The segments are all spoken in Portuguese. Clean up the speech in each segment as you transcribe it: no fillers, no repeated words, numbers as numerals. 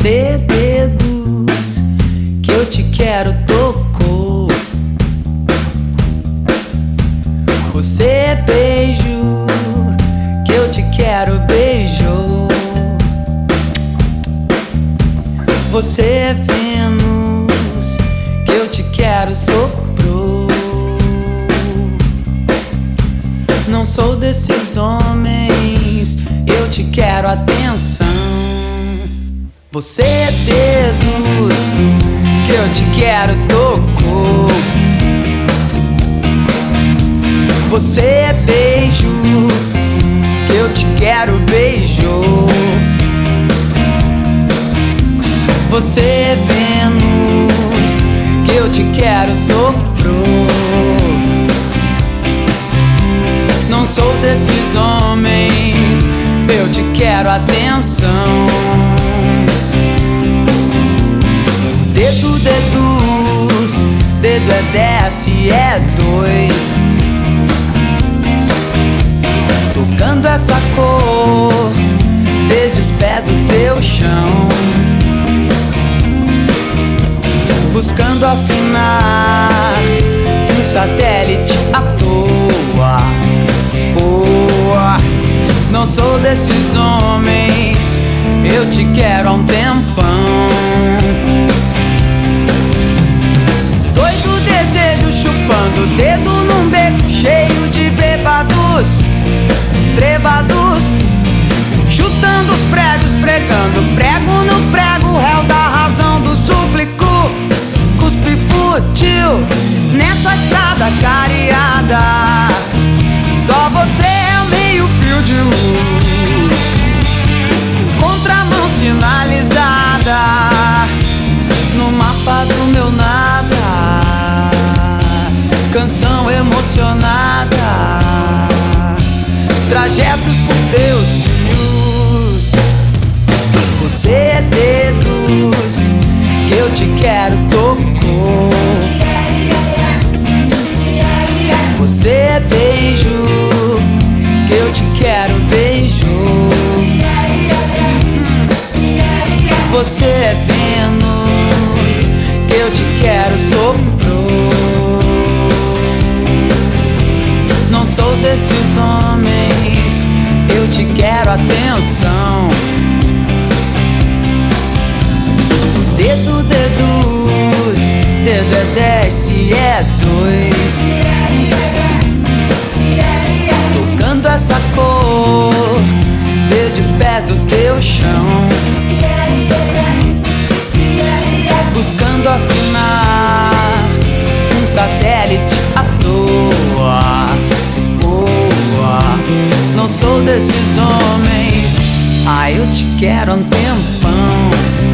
Você, dedos que eu te quero, tocou. Você, beijo que eu te quero, beijou. Você, Vênus que eu te quero, soprou. Não sou desses homens, eu te quero, atenção. Você, dedos que eu te quero, tocou. Você, beijo que eu te quero, beijou. Você, Vênus que eu te quero, soprou. Não sou desses homens, eu te quero, atenção. Dedo, dedos, dedo é 10 e é 2. Tocando essa cor desde os pés do teu chão, buscando afinar um satélite à toa. Não sou desses homens, eu te quero há um tempão. Doido desejo chupando o dedo num beco cheio de bêbados, trebados, chutando os prédios, pregando prego no prego, réu da razão do súplico, cuspe fútil nessa estrada cariada. Só você é o meio fio de luz, contramão sinalizada no mapa do meu nada, canção emocionada, trajetos por teus fios. Você, dedos que eu te quero, tocou. Você, beijo que eu te quero, beijou. Você é Vênus que eu te quero, soprou. Não sou desses homens, eu te quero, atenção. Dedo, dedos, dedo é 10 se é 2. Tocando essa cor desde os pés do teu chão, buscando afinar um satélite à toa. Não sou desses homens, eu te quero há um tempão.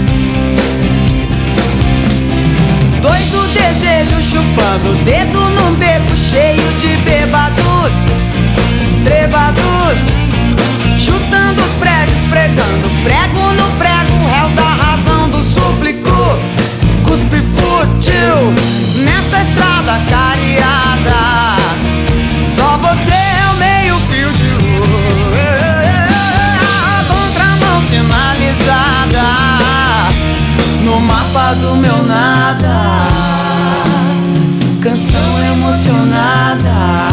Doido desejo chupando o dedo num beco cheio de bêbados, trebados, chutando os prédios, pregando prego no prego, réu da razão do súplico, cuspe fútil nessa estrada cariada. Só você é o meio fio de luz, contramão sinalizada no mapa do meu nada, canção emocionada,